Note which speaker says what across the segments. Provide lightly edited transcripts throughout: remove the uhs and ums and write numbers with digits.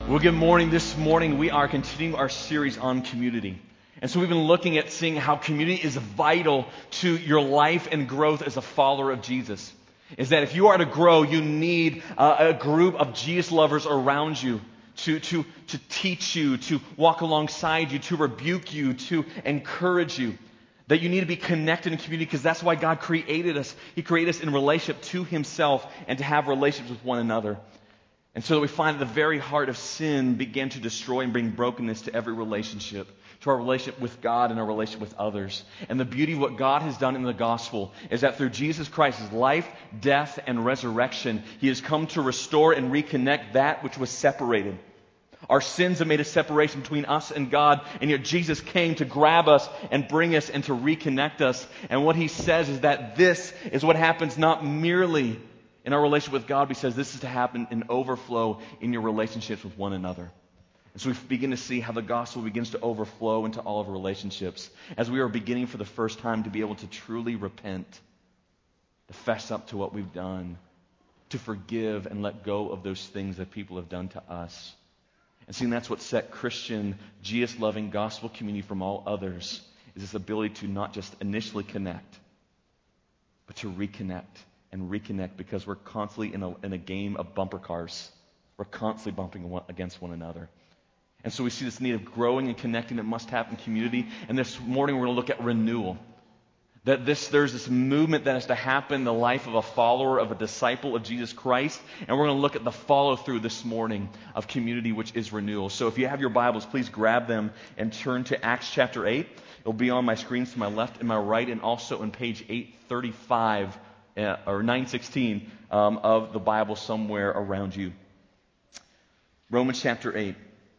Speaker 1: Well, good morning. This morning we are continuing our series on community. And so we've been looking at seeing how community is vital to your life and growth as a follower of Jesus. Is that if you are to grow, you need a group of Jesus lovers around you to teach you, to walk alongside you, to rebuke you, to encourage you. That you need to be connected in community because that's why God created us. He created us in relationship to Himself and to have relationships with one another. And so we find that the very heart of sin began to destroy and bring brokenness to every relationship, to our relationship with God and our relationship with others. And the beauty of what God has done in the gospel is that through Jesus Christ's life, death, and resurrection, He has come to restore and reconnect that which was separated. Our sins have made a separation between us and God, and yet Jesus came to grab us and bring us and to reconnect us. And what He says is that this is what happens not merely in our relationship with God, He says this is to happen in overflow in your relationships with one another. And so we begin to see how the gospel begins to overflow into all of our relationships as we are beginning for the first time to be able to truly repent, to fess up to what we've done, to forgive and let go of those things that people have done to us. And seeing that's what set Christian, Jesus-loving gospel community from all others is this ability to not just initially connect, but to reconnect. And reconnect because we're constantly in a game of bumper cars. We're constantly bumping against one another. And so we see this need of growing and connecting that must happen in community. And this morning we're going to look at renewal. That there's this movement that has to happen in the life of a follower, of a disciple of Jesus Christ. And we're going to look at the follow-through this morning of community, which is renewal. So if you have your Bibles, please grab them and turn to Acts chapter 8. It'll be on my screens to my left and my right, and also on page 835 or 916 of the Bible somewhere around you. Romans chapter 8.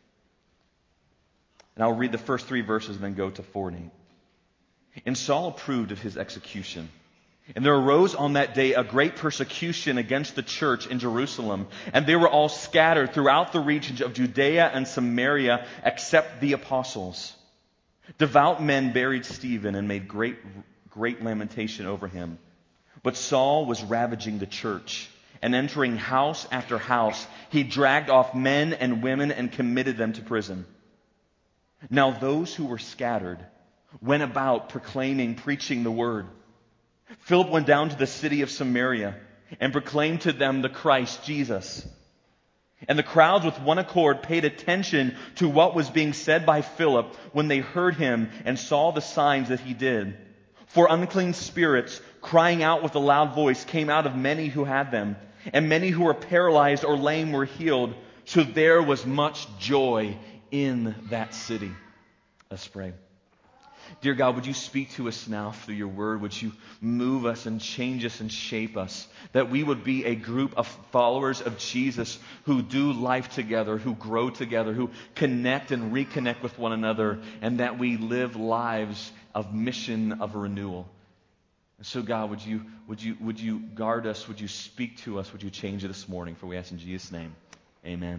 Speaker 1: And I'll read the first 3 verses and then go to 4 and 8. And Saul approved of his execution. And there arose on that day a great persecution against the church in Jerusalem. And they were all scattered throughout the regions of Judea and Samaria except the apostles. Devout men buried Stephen and made great lamentation over him. But Saul was ravaging the church, and entering house after house, he dragged off men and women and committed them to prison. Now those who were scattered went about preaching the word. Philip went down to the city of Samaria and proclaimed to them the Christ Jesus. And the crowds with one accord paid attention to what was being said by Philip when they heard him and saw the signs that he did. For unclean spirits, crying out with a loud voice, came out of many who had them, and many who were paralyzed or lame were healed. So there was much joy in that city. Let's pray. Dear God, would you speak to us now through your word? Would you move us and change us and shape us? That we would be a group of followers of Jesus who do life together, who grow together, who connect and reconnect with one another, and that we live lives of mission of renewal. And so God, would you guard us? Would you speak to us? Would you change it this morning? For we ask in Jesus' name. Amen.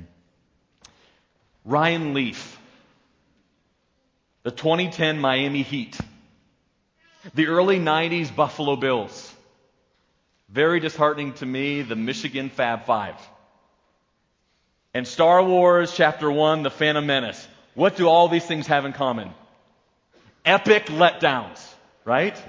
Speaker 1: Ryan Leaf. The 2010 Miami Heat. The early 90s Buffalo Bills. Very disheartening to me, the Michigan Fab Five. And Star Wars Chapter 1, The Phantom Menace. What do all these things have in common? Epic letdowns, right?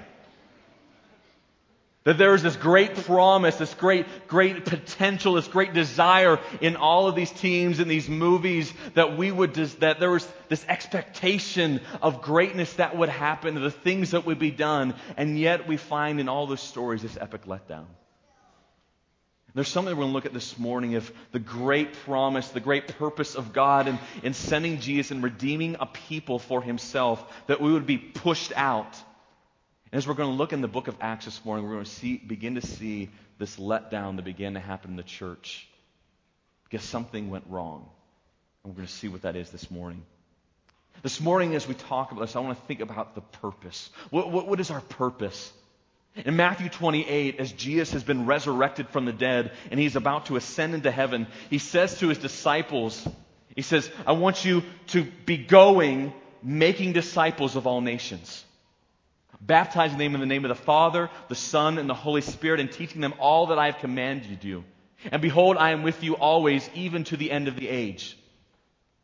Speaker 1: That there is this great promise, this great potential, this great desire in all of these teams and these movies that that there was this expectation of greatness that would happen, the things that would be done, and yet we find in all those stories this epic letdown. There's something we're going to look at this morning of the great promise, the great purpose of God in sending Jesus and redeeming a people for Himself, that we would be pushed out. And as we're going to look in the book of Acts this morning, we're going to begin to see this letdown that began to happen in the church. Because something went wrong. And we're going to see what that is this morning. This morning as we talk about this, I want to think about the purpose. What is our purpose? In Matthew 28, as Jesus has been resurrected from the dead and He's about to ascend into heaven, He says to His disciples, He says, I want you to be going, making disciples of all nations. Baptizing them in the name of the Father, the Son, and the Holy Spirit, and teaching them all that I have commanded you. And behold, I am with you always, even to the end of the age.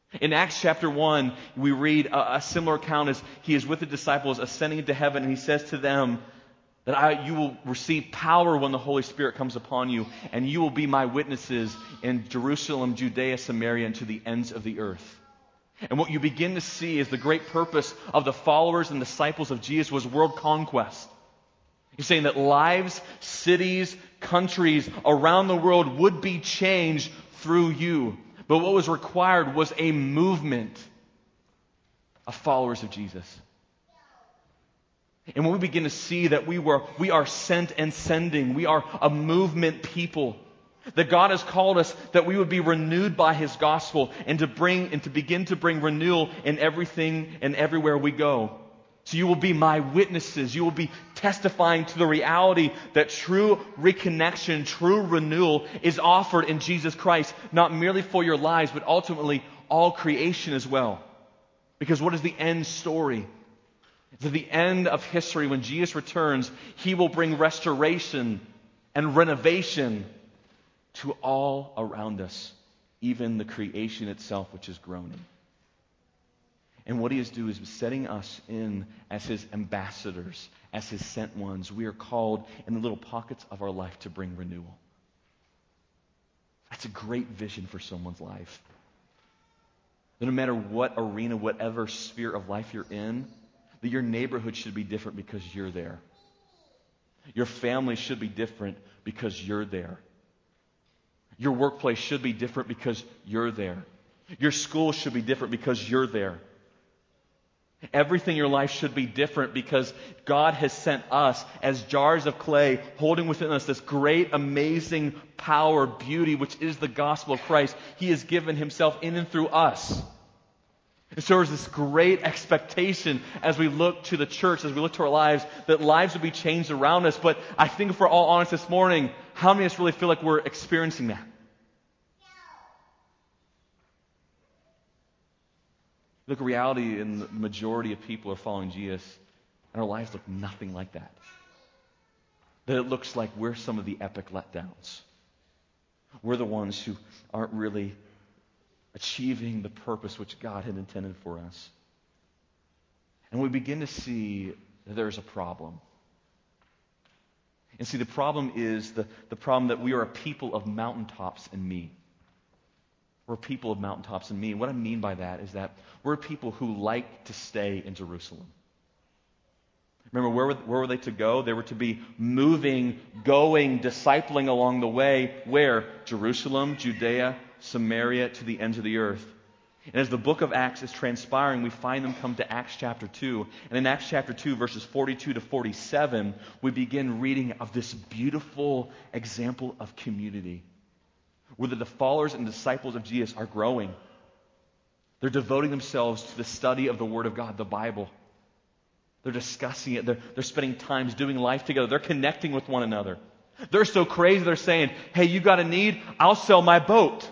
Speaker 1: In Acts chapter 1, we read a similar account as he is with the disciples ascending into heaven, and he says to them that you will receive power when the Holy Spirit comes upon you, and you will be my witnesses in Jerusalem, Judea, Samaria, and to the ends of the earth. And what you begin to see is the great purpose of the followers and disciples of Jesus was world conquest. He's saying that lives, cities, countries around the world would be changed through you. But what was required was a movement of followers of Jesus. And when we begin to see that we are sent and sending, we are a movement people, that God has called us that we would be renewed by His gospel and to begin to bring renewal in everything and everywhere we go. So you will be my witnesses. You will be testifying to the reality that true reconnection, true renewal is offered in Jesus Christ, not merely for your lives, but ultimately all creation as well. Because what is the end story? It's at the end of history, when Jesus returns, He will bring restoration and renovation to all around us, even the creation itself, which is groaning. And what He is doing is setting us in as His ambassadors, as His sent ones. We are called in the little pockets of our life to bring renewal. That's a great vision for someone's life. That no matter what arena, whatever sphere of life you're in, that your neighborhood should be different because you're there. Your family should be different because you're there. Your workplace should be different because you're there. Your school should be different because you're there. Everything in your life should be different because God has sent us as jars of clay, holding within us this great, amazing power, beauty, which is the gospel of Christ. He has given Himself in and through us. And so there's this great expectation as we look to the church, as we look to our lives, that lives will be changed around us. But I think if we're all honest this morning, how many of us really feel like we're experiencing that? Look, reality in the majority of people are following Jesus, and our lives look nothing like that. That it looks like we're some of the epic letdowns. We're the ones who aren't really achieving the purpose which God had intended for us. And we begin to see that there's a problem. And see, the problem is the problem that we are a people of mountaintops and me. We're people of mountaintops and me. What I mean by that is that we're people who like to stay in Jerusalem. Remember, where were they to go? They were to be moving, going, discipling along the way. Where? Jerusalem, Judea, Samaria, to the ends of the earth. And as the book of Acts is transpiring, we find them come to Acts chapter 2. And in Acts chapter 2, verses 42 to 47, we begin reading of this beautiful example of community, where the followers and disciples of Jesus are growing. They're devoting themselves to the study of the Word of God, the Bible. They're discussing it. They're spending time doing life together. They're connecting with one another. They're so crazy, they're saying, hey, you got a need? I'll sell my boat.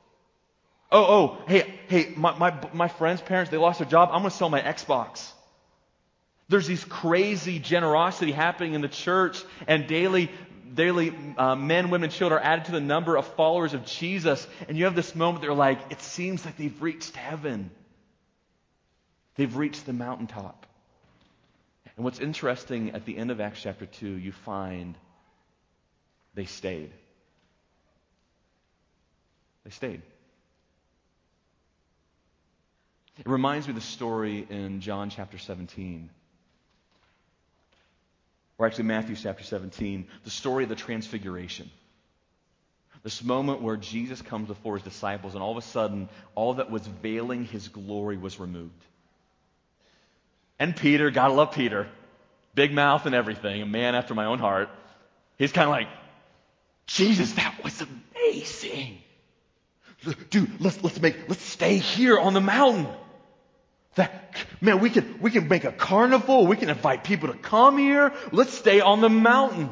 Speaker 1: Hey, my friend's parents, they lost their job. I'm going to sell my Xbox. There's these crazy generosity happening in the church, and daily men, women, and children are added to the number of followers of Jesus. And you have this moment they're like, it seems like they've reached heaven. They've reached the mountaintop. And what's interesting, at the end of Acts chapter 2, you find they stayed. They stayed. It reminds me of the story in John chapter 17. Or actually Matthew chapter 17, the story of the Transfiguration. This moment where Jesus comes before His disciples, and all of a sudden, all that was veiling His glory was removed. And Peter, gotta love Peter, big mouth and everything, a man after my own heart. He's kind of like, Jesus, that was amazing. Dude, let's stay here on the mountain. Man, we can make a carnival. We can invite people to come here. Let's stay on the mountain.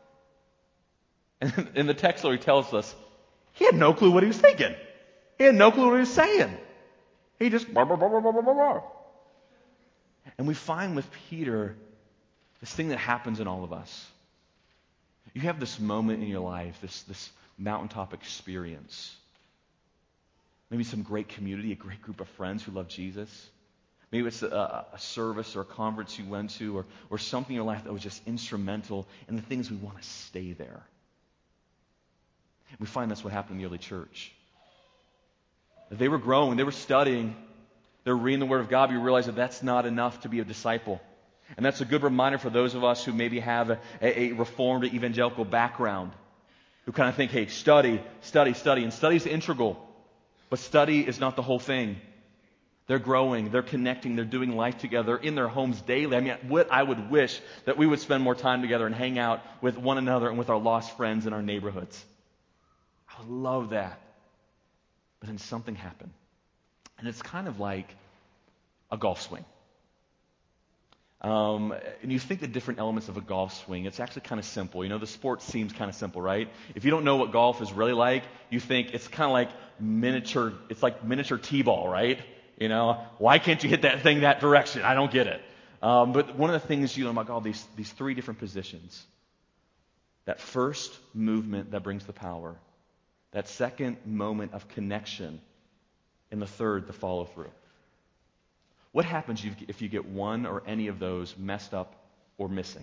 Speaker 1: And in the text, he tells us he had no clue what he was thinking. He had no clue what he was saying. He just blah, blah, blah, blah, blah, blah, blah. And we find with Peter this thing that happens in all of us. You have this moment in your life, this mountaintop experience. Maybe some great community, a great group of friends who love Jesus. Maybe it's a service or a conference you went to or something in your life that was just instrumental in the things we want to stay there. We find that's what happened in the early church. They were growing, they were studying, they were reading the Word of God, but you realize that that's not enough to be a disciple. And that's a good reminder for those of us who maybe have a Reformed or evangelical background, who kind of think, hey, study. And study is integral, but study is not the whole thing. They're growing, they're connecting, they're doing life together in their homes daily. I mean, what I would wish that we would spend more time together and hang out with one another and with our lost friends in our neighborhoods. I would love that. But then something happened. And it's kind of like a golf swing. And you think the different elements of a golf swing, it's actually kind of simple. You know, the sport seems kind of simple, right? If you don't know what golf is really like, you think it's kind of like miniature t-ball, right? You know, why can't you hit that thing that direction? I don't get it. But one of the things you know about golf, these three different positions. That first movement that brings the power. That second moment of connection. And the third, the follow-through. What happens if you get one or any of those messed up or missing?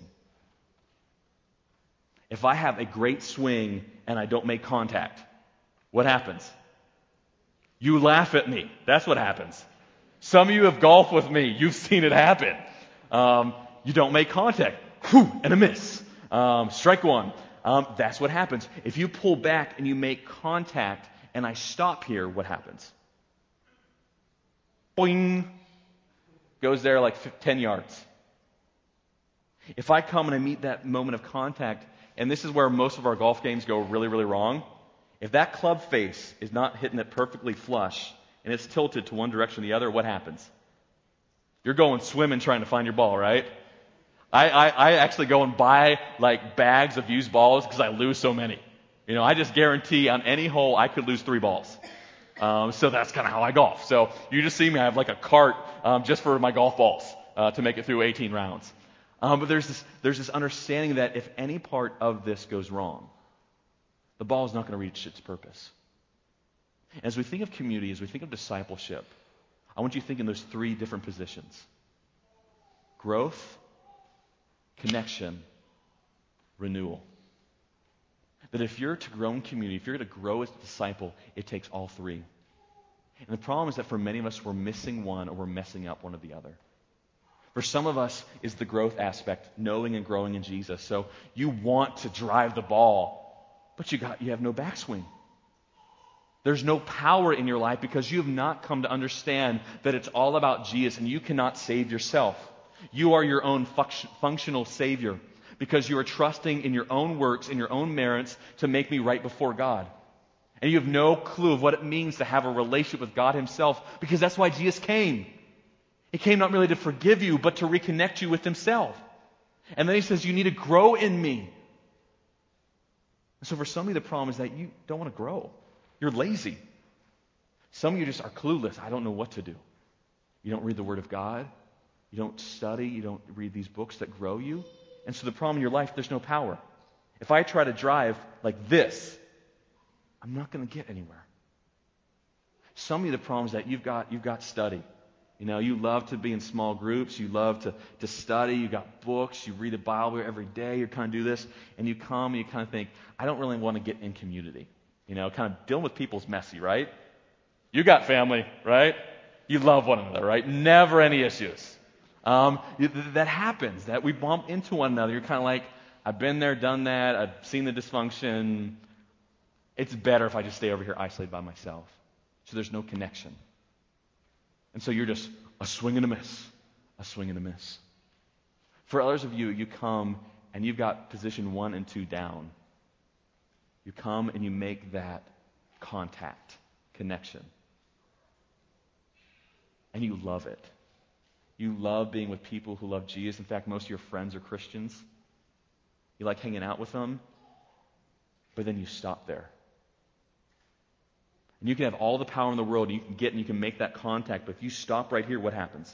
Speaker 1: If I have a great swing and I don't make contact, what happens? You laugh at me. That's what happens. Some of you have golfed with me. You've seen it happen. You don't make contact. Whew, and a miss. Strike one. That's what happens. If you pull back and you make contact and I stop here, what happens? Boing. Goes there like 10 yards. If I come and I meet that moment of contact, and this is where most of our golf games go really, really wrong, if that club face is not hitting it perfectly flush and it's tilted to one direction or the other, what happens? You're going swimming trying to find your ball, right? I actually go and buy like bags of used balls because I lose so many. You know, I just guarantee on any hole I could lose 3 balls. So that's kind of how I golf. So you just see me, I have like a cart just for my golf balls to make it through 18 rounds. But there's this understanding that if any part of this goes wrong, the ball is not going to reach its purpose. As we think of community, as we think of discipleship, I want you to think in those 3 different positions. Growth, connection, renewal. That if you're to grow in community, if you're going to grow as a disciple, it takes all 3. And the problem is that for many of us, we're missing one or we're messing up one or the other. For some of us is the growth aspect, knowing and growing in Jesus. So you want to drive the ball, but you have no backswing. There's no power in your life because you have not come to understand that it's all about Jesus and you cannot save yourself. You are your own functional Savior because you are trusting in your own works, in your own merits to make me right before God. And you have no clue of what it means to have a relationship with God Himself because that's why Jesus came. He came not merely to forgive you, but to reconnect you with Himself. And then He says, you need to grow in me. So for some of you, the problem is that you don't want to grow. You're lazy. Some of you just are clueless. I don't know what to do. You don't read the Word of God. You don't study. You don't read these books that grow you. And so the problem in your life, there's no power. If I try to drive like this, I'm not going to get anywhere. Some of you, the problem is that you've got study. You know, you love to be in small groups. You love to study. You got books. You read the Bible every day. You kind of do this. And you come and you kind of think, I don't really want to get in community. You know, kind of dealing with people is messy, right? You got family, right? You love one another, right? Never any issues. That happens, that we bump into one another. You're kind of like, I've been there, done that. I've seen the dysfunction. It's better if I just stay over here isolated by myself. So there's no connection. And so you're just a swing and a miss, a swing and a miss. For others of you, you come and you've got position 1 and 2 down. You come and you make that contact, connection. And you love it. You love being with people who love Jesus. In fact, most of your friends are Christians. You like hanging out with them. But then you stop there. And you can have all the power in the world you can get and you can make that contact. But if you stop right here, what happens?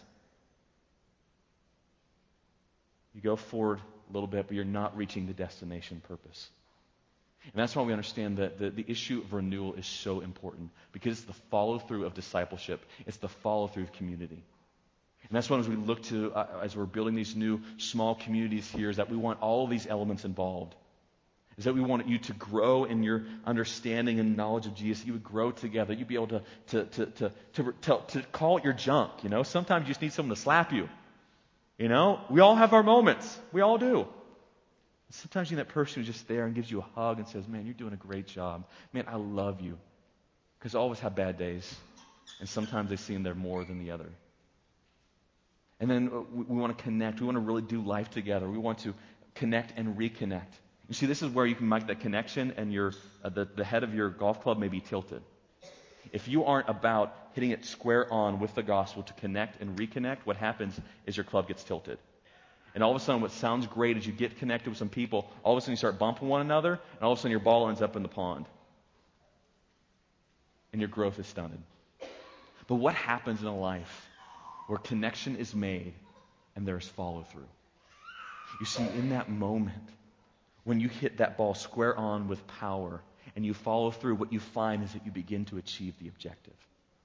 Speaker 1: You go forward a little bit, but you're not reaching the destination purpose. And that's why we understand that the issue of renewal is so important, because it's the follow-through of discipleship. It's the follow-through of community. And that's what, as we look to, as we're building these new small communities here, is that we want all of these elements involved. Is that we want you to grow in your understanding and knowledge of Jesus. You would grow together. You'd be able to call it your junk. Sometimes you just need someone to slap you. We all have our moments. We all do. Sometimes you need that person who's just there and gives you a hug and says, "Man, you're doing a great job. Man, I love you." Because all of us have bad days, and sometimes they seem they're more than the other. And then we want to connect. We want to really do life together. We want to connect and reconnect. You see, this is where you can make that connection, and the head of your golf club may be tilted. If you aren't about hitting it square on with the gospel to connect and reconnect, what happens is your club gets tilted. And all of a sudden, what sounds great is you get connected with some people, all of a sudden you start bumping one another, and all of a sudden your ball ends up in the pond. And your growth is stunted. But what happens in a life where connection is made and there's follow-through? You see, in that moment, when you hit that ball square on with power and you follow through, what you find is that you begin to achieve the objective.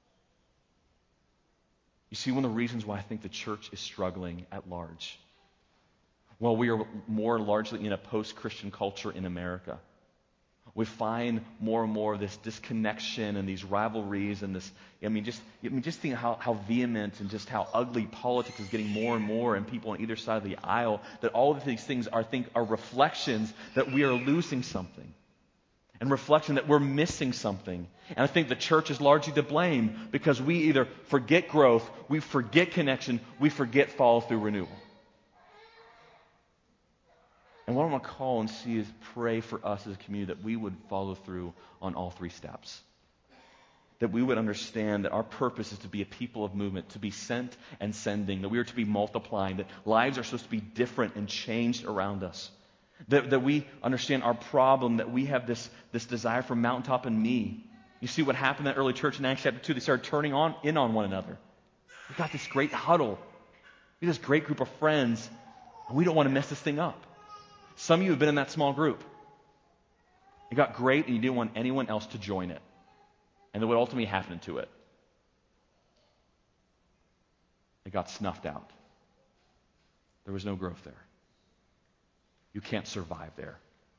Speaker 1: You see, one of the reasons why I think the church is struggling at large, while we are more largely in a post-Christian culture in America, we find more and more of this disconnection and these rivalries and this. Just think how vehement and just how ugly politics is getting more and more, and people on either side of the aisle. That all of these things are reflections that we are losing something, and reflection that we're missing something. And I think the church is largely to blame because we either forget growth, we forget connection, we forget follow through renewal. And what I want to call and see is pray for us as a community that we would follow through on all three steps. That we would understand that our purpose is to be a people of movement, to be sent and sending, that we are to be multiplying, that lives are supposed to be different and changed around us. That we understand our problem, that we have this desire for mountaintop and me. You see what happened in that early church in Acts chapter 2? They started turning in on one another. We got this great huddle. We have this great group of friends, and we don't want to mess this thing up. Some of you have been in that small group. It got great, and you didn't want anyone else to join it. And then what ultimately happened to it? It got snuffed out. There was no growth there. You can't survive there.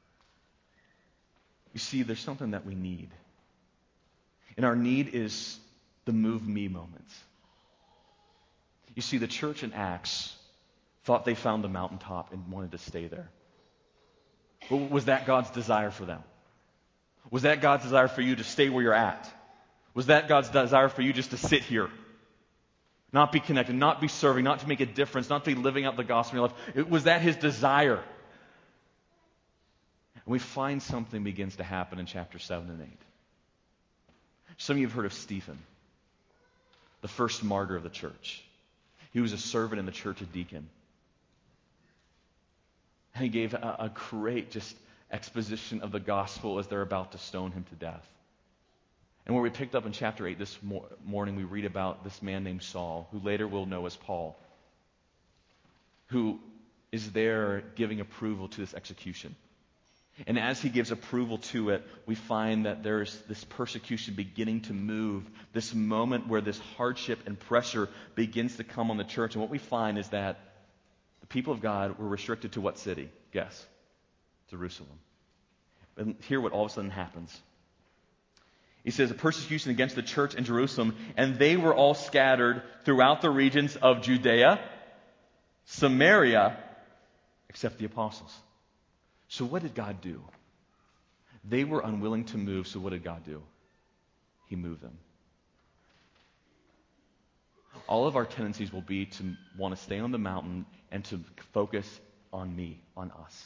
Speaker 1: You see, there's something that we need. And our need is the move me moments. You see, the church in Acts thought they found the mountaintop and wanted to stay there. Was that God's desire for them? Was that God's desire for you to stay where you're at? Was that God's desire for you just to sit here? Not be connected, not be serving, not to make a difference, not to be living out the gospel in your life. Was that His desire? And we find something begins to happen in chapter 7 and 8. Some of you have heard of Stephen, the first martyr of the church. He was a servant in the church, a deacon. And he gave a great just exposition of the gospel as they're about to stone him to death. And where we picked up in chapter 8 this morning, we read about this man named Saul, who later we'll know as Paul, who is there giving approval to this execution. And as he gives approval to it, we find that there's this persecution beginning to move, this moment where this hardship and pressure begins to come on the church. And what we find is that the people of God were restricted to what city? Guess. Jerusalem. And hear what all of a sudden happens. He says, a persecution against the church in Jerusalem, and they were all scattered throughout the regions of Judea, Samaria, except the apostles. So what did God do? They were unwilling to move, so what did God do? He moved them. All of our tendencies will be to want to stay on the mountain and to focus on me, on us.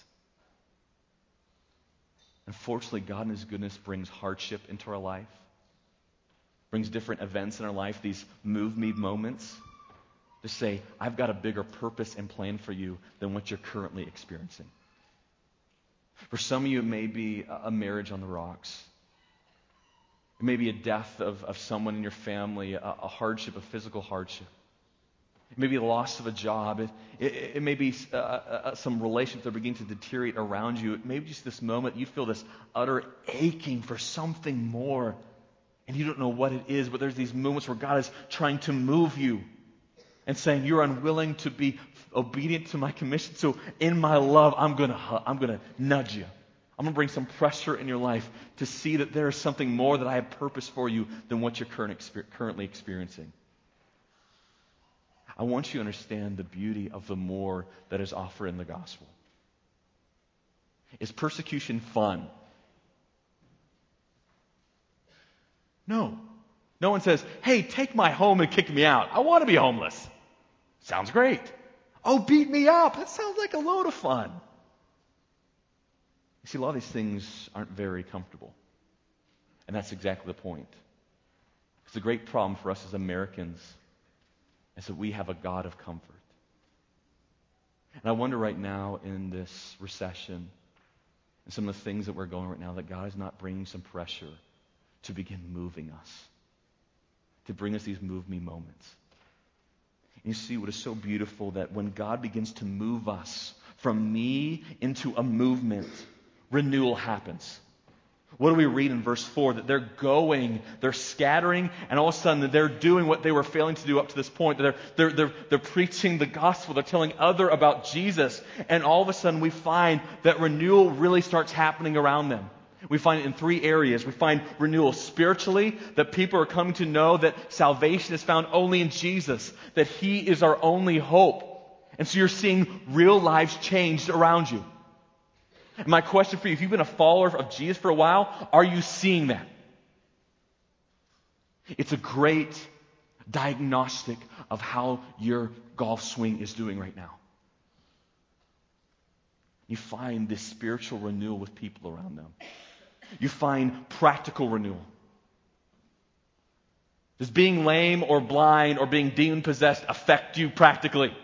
Speaker 1: Unfortunately, God in His goodness brings hardship into our life, brings different events in our life, these move me moments, to say, I've got a bigger purpose and plan for you than what you're currently experiencing. For some of you, it may be a marriage on the rocks. It may be a death of someone in your family, a hardship, a physical hardship. It may be the loss of a job. It may be some relationships that are beginning to deteriorate around you. It may be just this moment you feel this utter aching for something more. And you don't know what it is, but there's these moments where God is trying to move you and saying, you're unwilling to be obedient to my commission. So in my love, I'm going to nudge you. I'm going to bring some pressure in your life to see that there is something more that I have purpose for you than what you're currently experiencing. I want you to understand the beauty of the more that is offered in the gospel. Is persecution fun? No. No one says, hey, take my home and kick me out. I want to be homeless. Sounds great. Oh, beat me up. That sounds like a load of fun. You see, a lot of these things aren't very comfortable. And that's exactly the point. It's a great problem for us as Americans is that we have a God of comfort. And I wonder right now in this recession and some of the things that we're going right now that God is not bringing some pressure to begin moving us, to bring us these move me moments. And you see what is so beautiful that when God begins to move us from me into a movement, renewal happens. What do we read in verse 4? That they're going, they're scattering, and all of a sudden they're doing what they were failing to do up to this point. They're preaching the gospel. They're telling other about Jesus. And all of a sudden we find that renewal really starts happening around them. We find it in three areas. We find renewal spiritually, that people are coming to know that salvation is found only in Jesus, that He is our only hope. And so you're seeing real lives changed around you. And my question for you, if you've been a follower of Jesus for a while, are you seeing that? It's a great diagnostic of how your golf swing is doing right now. You find this spiritual renewal with people around them. You find practical renewal. Does being lame or blind or being demon-possessed affect you practically?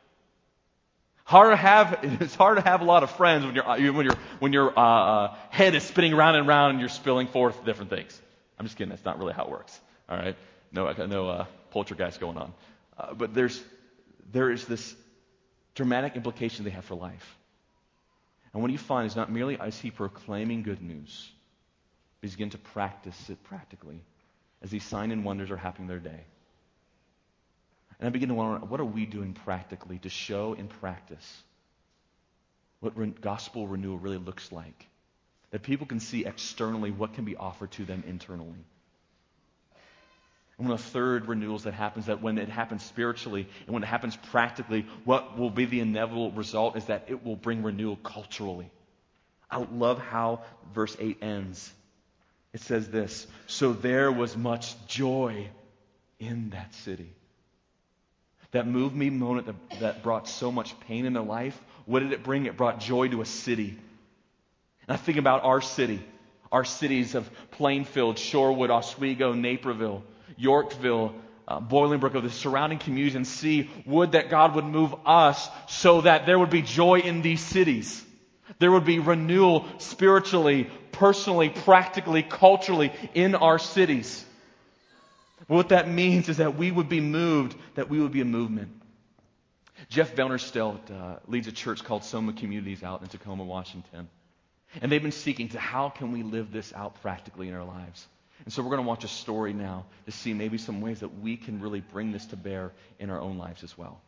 Speaker 1: It's hard to have a lot of friends when your head is spinning around and around and you're spilling forth different things. I'm just kidding. That's not really how it works. All right, no poltergeist going on. But there is this dramatic implication they have for life. And what you find is not merely is he proclaiming good news, but he's beginning to practice it practically as these signs and wonders are happening in their day. And I begin to wonder, what are we doing practically to show in practice what gospel renewal really looks like? That people can see externally what can be offered to them internally. And one of the third renewals that happens, that when it happens spiritually and when it happens practically, what will be the inevitable result is that it will bring renewal culturally. I love how verse 8 ends. It says this, so there was much joy in that city. That moved me moment that brought so much pain in their life, what did it bring? It brought joy to a city. And I think about our city, our cities of Plainfield, Shorewood, Oswego, Naperville, Yorkville, Bolingbrook, of the surrounding communities, and see, would that God would move us so that there would be joy in these cities. There would be renewal spiritually, personally, practically, culturally in our cities. What that means is that we would be moved, that we would be a movement. Jeff Velnerstelt leads a church called Soma Communities out in Tacoma, Washington. And they've been seeking to how can we live this out practically in our lives. And so we're going to watch a story now to see maybe some ways that we can really bring this to bear in our own lives as well.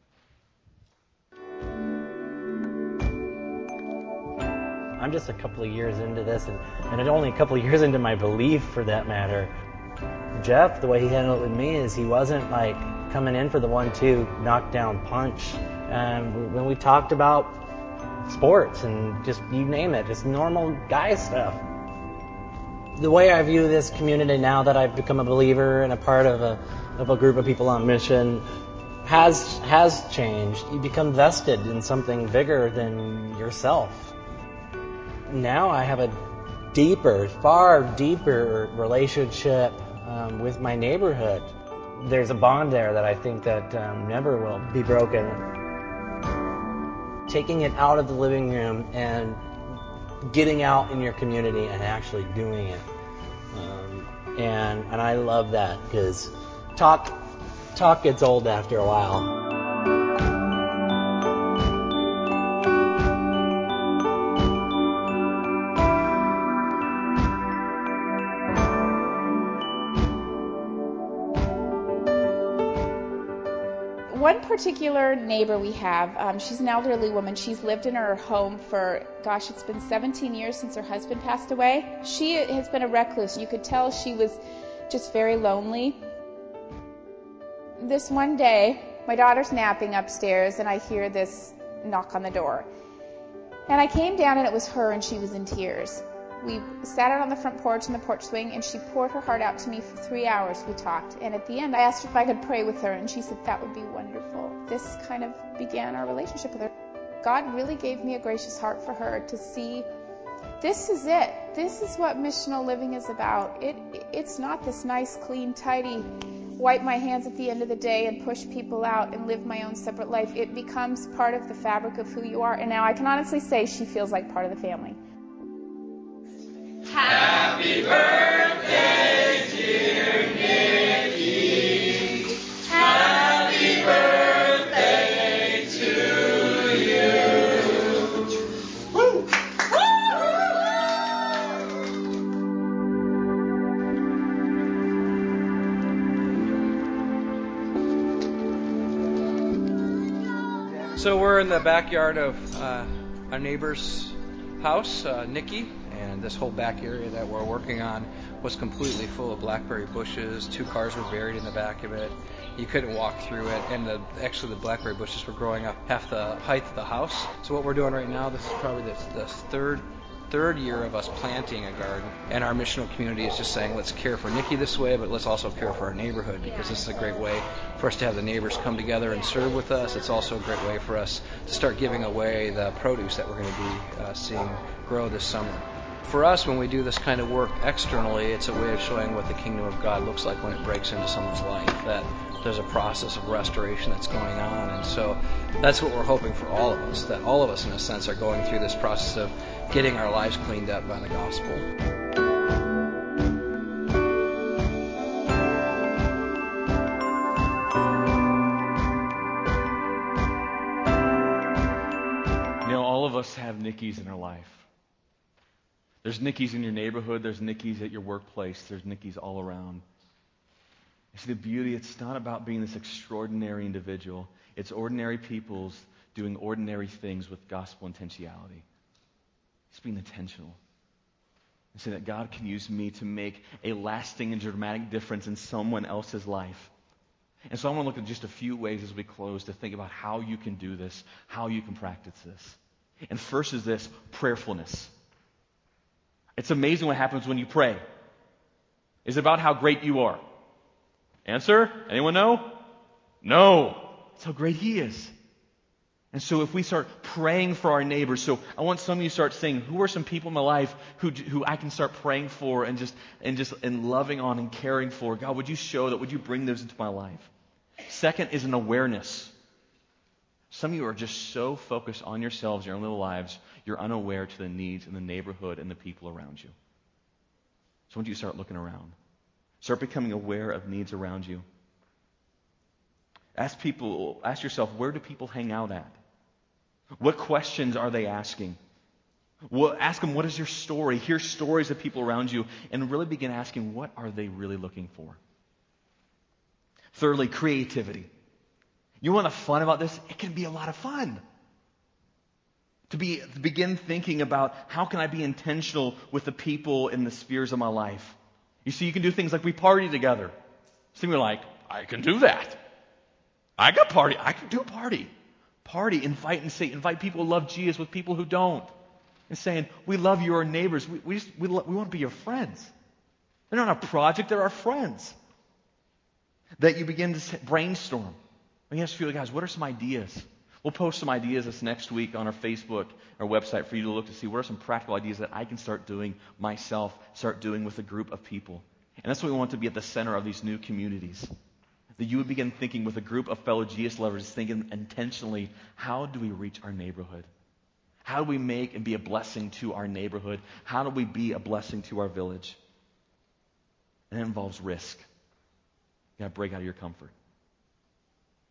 Speaker 2: I'm just a couple of years into this, and only a couple of years into my belief, for that matter. Jeff, the way he handled it with me is he wasn't like coming in for the 1-2 knockdown punch. When we talked about sports and just you name it, just normal guy stuff. The way I view this community now that I've become a believer and a part of a group of people on mission has changed. You become vested in something bigger than yourself. Now I have a far deeper relationship with my neighborhood. There's a bond there that I think that never will be broken. Taking it out of the living room and getting out in your community and actually doing it. And I love that, because talk talk gets old after a while.
Speaker 3: One particular neighbor we have, she's an elderly woman. She's lived in her home for, it's been 17 years since her husband passed away. She has been a recluse. You could tell she was just very lonely. This one day, my daughter's napping upstairs, and I hear this knock on the door. And I came down, and it was her, and she was in tears. We sat out on the front porch in the porch swing, and she poured her heart out to me for 3 hours. We talked, and at the end I asked her if I could pray with her, and she said that would be wonderful. This kind of began our relationship with her. God really gave me a gracious heart for her to see this is it. This is what missional living is about. It's not this nice, clean, tidy, wipe my hands at the end of the day and push people out and live my own separate life. It becomes part of the fabric of who you are, and now I can honestly say she feels like part of the family.
Speaker 4: Happy birthday, dear Nikki. Happy birthday to you. Woo!
Speaker 5: So we're in the backyard of our neighbor's house, Nikki. And this whole back area that we're working on was completely full of blackberry bushes. 2 cars were buried in the back of it. You couldn't walk through it, and actually the blackberry bushes were growing up half the height of the house. So what we're doing right now, this is probably the third year of us planting a garden, and our missional community is just saying, let's care for Nikki this way, but let's also care for our neighborhood, because this is a great way for us to have the neighbors come together and serve with us. It's also a great way for us to start giving away the produce that we're going to be seeing grow this summer. For us, when we do this kind of work externally, it's a way of showing what the kingdom of God looks like when it breaks into someone's life, that there's a process of restoration that's going on. And so that's what we're hoping for all of us, that all of us, in a sense, are going through this process of getting our lives cleaned up by the gospel.
Speaker 1: All of us have Nickies in our life. There's Nickies in your neighborhood. There's Nickies at your workplace. There's Nickies all around. You see, the beauty, it's not about being this extraordinary individual. It's ordinary peoples doing ordinary things with gospel intentionality. It's being intentional. And saying that God can use me to make a lasting and dramatic difference in someone else's life. And so I want to look at just a few ways as we close to think about how you can do this, how you can practice this. And first is this, prayerfulness. It's amazing what happens when you pray. It's about how great you are. Answer? Anyone know? No. It's how great He is. And so if we start praying for our neighbors, so I want some of you to start saying, who are some people in my life who I can start praying for and loving on and caring for? God, would you show that? Would you bring those into my life? Second is an awareness. Some of you are just so focused on yourselves, your own little lives, you're unaware to the needs in the neighborhood and the people around you. So I want you to start looking around. Start becoming aware of needs around you. Ask yourself, where do people hang out at? What questions are they asking? Well, ask them, what is your story? Hear stories of people around you and really begin asking, what are they really looking for? Thirdly, creativity. You want the fun about this? It can be a lot of fun. To begin thinking about how can I be intentional with the people in the spheres of my life. You see, you can do things like we party together. Some of you are like, I can do that. I can do a party. Party, invite people who love Jesus with people who don't. And saying, we love your neighbors. We want to be your friends. They're not a project, they're our friends. That you begin to brainstorm. And you ask a few guys, what are some ideas? We'll post some ideas this next week on our Facebook, our website, for you to look to see what are some practical ideas that I can start doing myself, start doing with a group of people. And that's what we want to be at the center of these new communities. That you would begin thinking with a group of fellow Jesus lovers, thinking intentionally, how do we reach our neighborhood? How do we make and be a blessing to our neighborhood? How do we be a blessing to our village? And that involves risk. You got to break out of your comfort.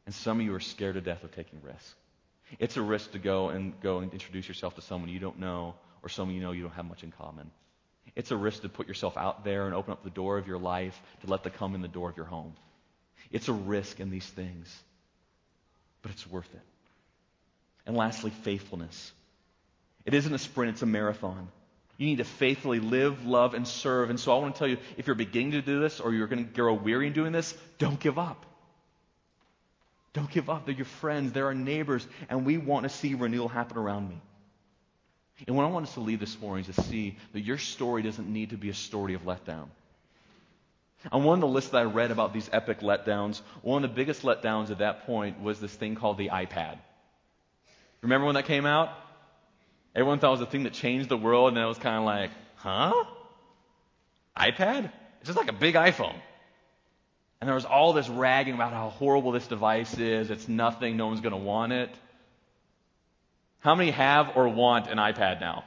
Speaker 1: And some of you are scared to death of taking risks. It's a risk to go and introduce yourself to someone you don't know or someone you know you don't have much in common. It's a risk to put yourself out there and open up the door of your life to let them come in the door of your home. It's a risk in these things, but it's worth it. And lastly, faithfulness. It isn't a sprint, it's a marathon. You need to faithfully live, love, and serve. And so I want to tell you, if you're beginning to do this or you're going to grow weary in doing this, don't give up. Don't give up. They're your friends. They're our neighbors. And we want to see renewal happen around me. And what I want us to leave this morning is to see that your story doesn't need to be a story of letdown. On one of the lists that I read about these epic letdowns, one of the biggest letdowns at that point was this thing called the iPad. Remember when that came out? Everyone thought it was the thing that changed the world, and then it was kind of like, huh? iPad? It's just like a big iPhone. And there was all this ragging about how horrible this device is. It's nothing. No one's going to want it. How many have or want an iPad now?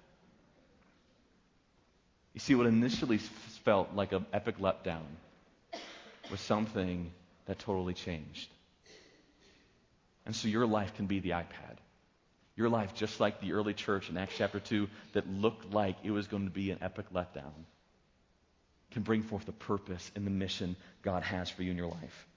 Speaker 1: You see, what initially felt like an epic letdown was something that totally changed. And so your life can be the iPad. Your life, just like the early church in Acts chapter 2, that looked like it was going to be an epic letdown, can bring forth the purpose and the mission God has for you in your life.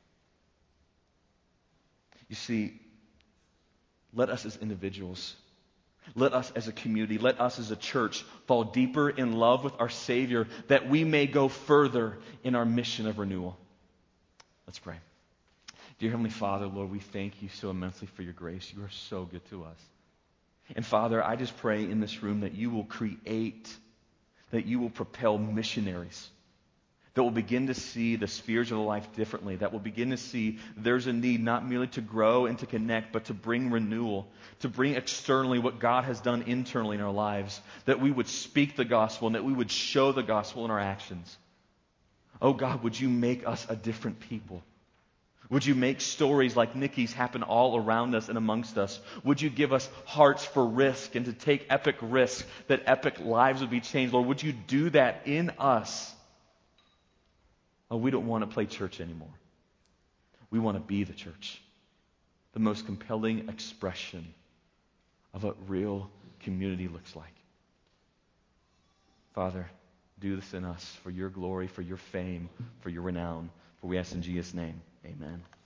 Speaker 1: You see, let us as individuals, let us as a community, let us as a church fall deeper in love with our Savior that we may go further in our mission of renewal. Let's pray. Dear Heavenly Father, Lord, we thank you so immensely for your grace. You are so good to us. And Father, I just pray in this room that you will create, that you will propel missionaries that will begin to see the spheres of life differently, that will begin to see there's a need not merely to grow and to connect, but to bring renewal, to bring externally what God has done internally in our lives, that we would speak the gospel and that we would show the gospel in our actions. Oh God, would you make us a different people? Would you make stories like Nikki's happen all around us and amongst us? Would you give us hearts for risk and to take epic risks, that epic lives would be changed? Lord, would you do that in us? Oh, we don't want to play church anymore. We want to be the church. The most compelling expression of what real community looks like. Father, do this in us for your glory, for your fame, for your renown. For we ask in Jesus' name, amen.